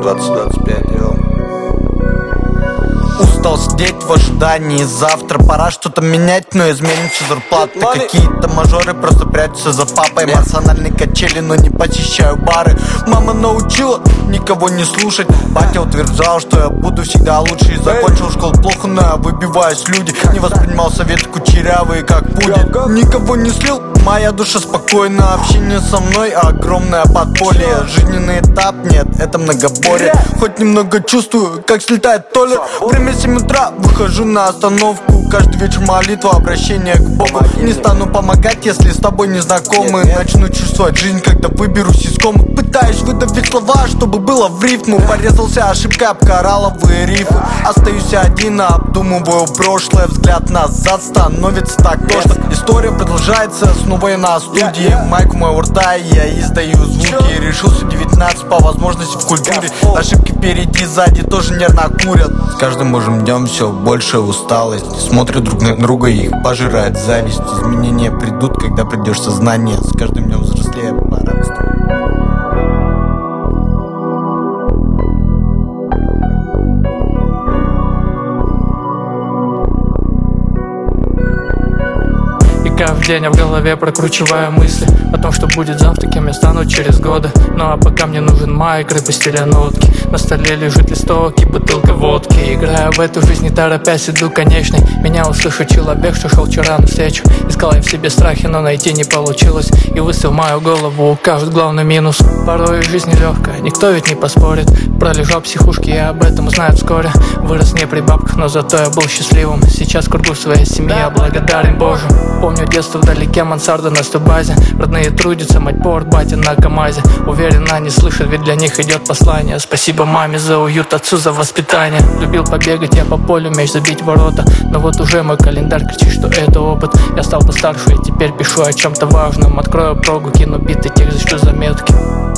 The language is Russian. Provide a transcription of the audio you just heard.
2025, Устал сидеть в ожидании завтра. Пора что-то менять, но изменится зарплаты. Какие-то мажоры просто прячутся за папой. Эмоциональные качели, но не посещаю бары. Мама научила никого не слушать. Батя утверждал, что я буду всегда лучше. И закончил школу плохо, но я выбиваюсь, люди. Не воспринимал советы кучерявые, как пудель. Никого не слил, моя душа спокойна. Общение со мной огромное подполье. Жизненный этап, нет, это многоборье. Хоть немного чувствую, как слетает Толя. Время 7 утра, выхожу на остановку. Каждый вечер молитва, обращение к Богу. Не стану помогать, если с тобой не знакомы. Начну чувствовать жизнь, когда выберусь из комы. Пытаюсь выдавить слова, чтобы было в рифму. Порезался ошибкой об коралловые рифы. Остаюсь один, обдумываю прошлое. Взгляд назад становится так тошно. История продолжается, снова я на студии. Майк у моего рта, и я издаю звуки. Решился 19 по возможности в культуре. Ошибки впереди, сзади тоже нервно курят. С каждым божьим днем все больше усталость. Смотрят друг на друга, и их пожирает зависть. Изменения придут, когда придешь в сознание. С каждым днем взрослее, пора быстрее. В день, а в голове прокручиваю мысли о том, что будет завтра, кем я стану через годы. Ну а пока мне нужен майк, рэп и стиля нотки. На столе лежит листок и бутылка водки. Играя в эту жизнь, не торопясь, иду конечной. Меня услышал человек, что шел вчера навстречу. Искал я в себе страхи, но найти не получилось. И высыл мою голову, укажет главный минус. Порой жизнь нелегкая, никто ведь не поспорит. Пролежал в психушке, я об этом узнаю вскоре. Вырос не при бабках, но зато я был счастливым. Сейчас кругу в своей семье, я благодарен Божу. Помню детство вдалеке, мансарда на стобазе. Родные трудятся, мать порт, батя на КамАЗе. Уверен, они слышат, ведь для них идет послание. Спасибо маме за уют, отцу за воспитание. Любил побегать я по полю, мяч забить в ворота. Но вот уже мой календарь кричит, что это опыт. Я стал постарше и теперь пишу о чем-то важном. Открою прогу, кину биты, тех защищу заметки.